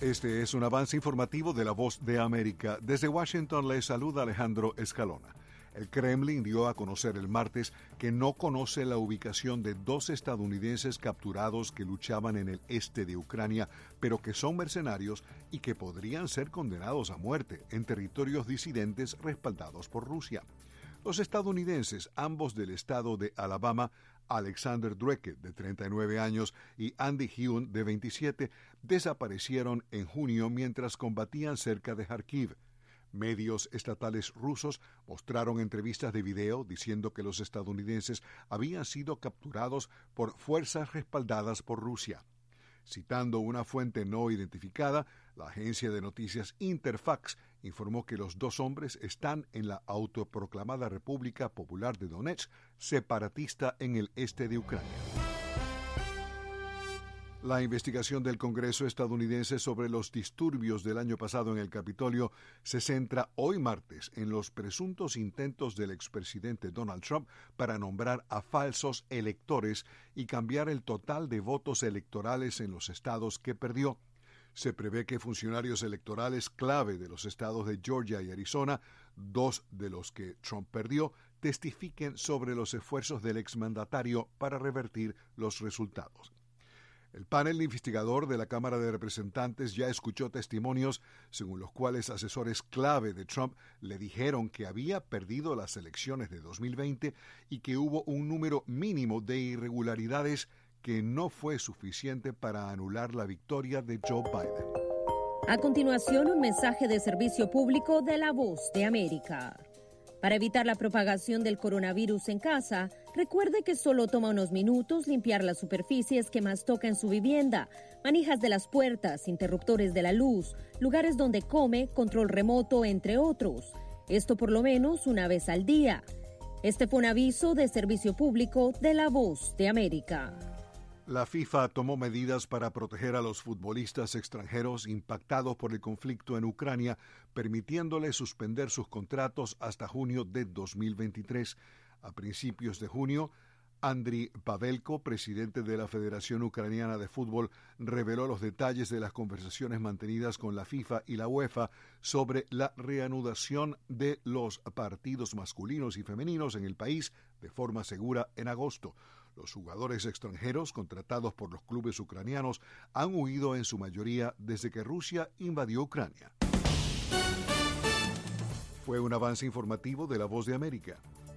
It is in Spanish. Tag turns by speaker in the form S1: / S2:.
S1: Este es un avance informativo de La Voz de América. Desde Washington les saluda Alejandro Escalona. El Kremlin dio a conocer el martes que no conoce la ubicación de 2 estadounidenses capturados que luchaban en el este de Ucrania, pero que son mercenarios y que podrían ser condenados a muerte en territorios disidentes respaldados por Rusia. Los estadounidenses, ambos del estado de Alabama, Alexander Drecke, de 39 años, y Andy Hume, de 27, desaparecieron en junio mientras combatían cerca de Kharkiv. Medios estatales rusos mostraron entrevistas de video diciendo que los estadounidenses habían sido capturados por fuerzas respaldadas por Rusia. Citando una fuente no identificada, la agencia de noticias Interfax informó que los 2 hombres están en la autoproclamada República Popular de Donetsk, separatista en el este de Ucrania. La investigación del Congreso estadounidense sobre los disturbios del año pasado en el Capitolio se centra hoy martes en los presuntos intentos del expresidente Donald Trump para nombrar a falsos electores y cambiar el total de votos electorales en los estados que perdió. Se prevé que funcionarios electorales clave de los estados de Georgia y Arizona, 2 de los que Trump perdió, testifiquen sobre los esfuerzos del exmandatario para revertir los resultados. El panel investigador de la Cámara de Representantes ya escuchó testimonios según los cuales asesores clave de Trump le dijeron que había perdido las elecciones de 2020 y que hubo un número mínimo de irregularidades que no fue suficiente para anular la victoria de Joe Biden.
S2: A continuación, un mensaje de servicio público de La Voz de América. Para evitar la propagación del coronavirus en casa, recuerde que solo toma unos minutos limpiar las superficies que más toca en su vivienda, manijas de las puertas, interruptores de la luz, lugares donde come, control remoto, entre otros. Esto por lo menos una vez al día. Este fue un aviso de servicio público de La Voz de América.
S1: La FIFA tomó medidas para proteger a los futbolistas extranjeros impactados por el conflicto en Ucrania, permitiéndoles suspender sus contratos hasta junio de 2023. A principios de junio, Andriy Pavelko, presidente de la Federación Ucraniana de Fútbol, reveló los detalles de las conversaciones mantenidas con la FIFA y la UEFA sobre la reanudación de los partidos masculinos y femeninos en el país de forma segura en agosto. Los jugadores extranjeros contratados por los clubes ucranianos han huido en su mayoría desde que Rusia invadió Ucrania. Fue un avance informativo de La Voz de América.